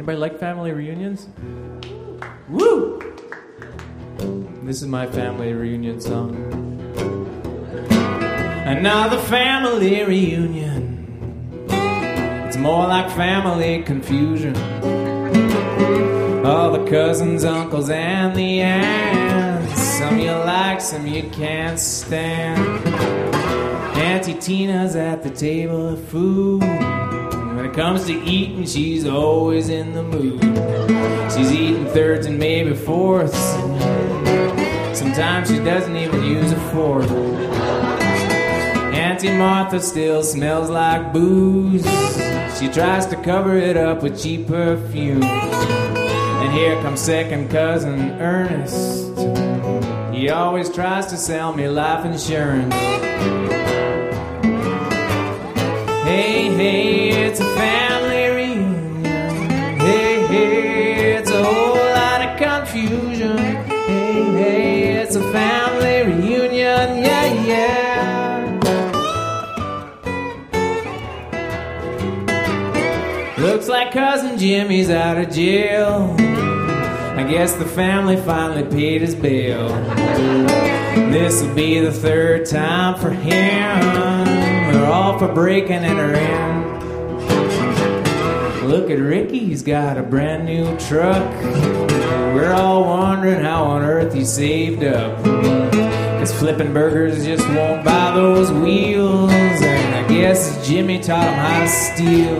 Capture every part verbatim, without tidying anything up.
Anybody like family reunions? Woo! This is my family reunion song. Another family reunion. It's more like family confusion. All the cousins, uncles, and the aunts. Some you like, some you can't stand. Auntie Tina's at the table of food. When it comes to eating, she's always in the mood. She's eating thirds and maybe fourths. Sometimes she doesn't even use a fork. Auntie Martha still smells like booze. She tries to cover it up with cheap perfume. And here comes second cousin Ernest. He always tries to sell me life insurance. Hey, hey, it's a family reunion. Hey, hey, it's a whole lot of confusion. Hey, hey, it's a family reunion. Yeah, yeah. Looks like Cousin Jimmy's out of jail. I guess the family finally paid his bail. This'll be the third time for him. We're all for breaking and her in. Look at Ricky, he's got a brand new truck. We're all wondering how on earth he saved up. Cause flipping burgers just won't buy those wheels. And I guess Jimmy taught him how to steal.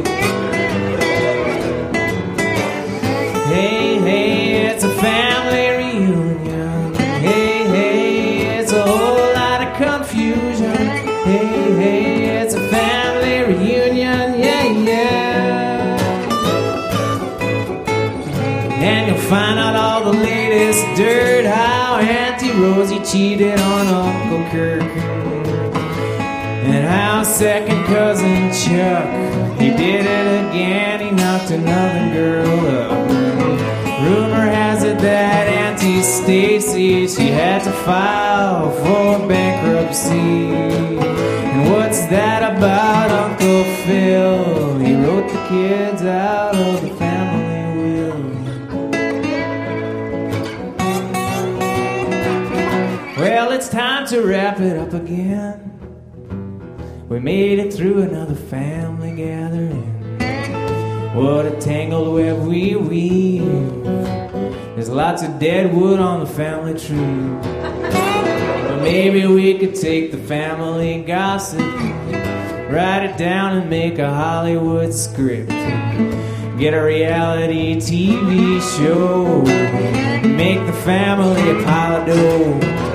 Hey, hey, it's a family reunion. Hey, hey, it's a whole lot of confusion. Hey, hey, it's a family reunion. Yeah, yeah. And you'll find out all the latest dirt. How Auntie Rosie cheated on Uncle Kirk. And how second cousin Chuck, he did it again. He knocked another girl up. Rumor has it that Auntie Stacy, she had to file for bankruptcy. And what's that about Uncle Phil? He wrote the kids out of the family will. Well, it's time to wrap it up again. We made it through another family gathering. What a tangled web we weave. There's lots of dead wood on the family tree. But maybe we could take the family gossip, write it down and make a Hollywood script. Get a reality T V show, make the family a pile of dough.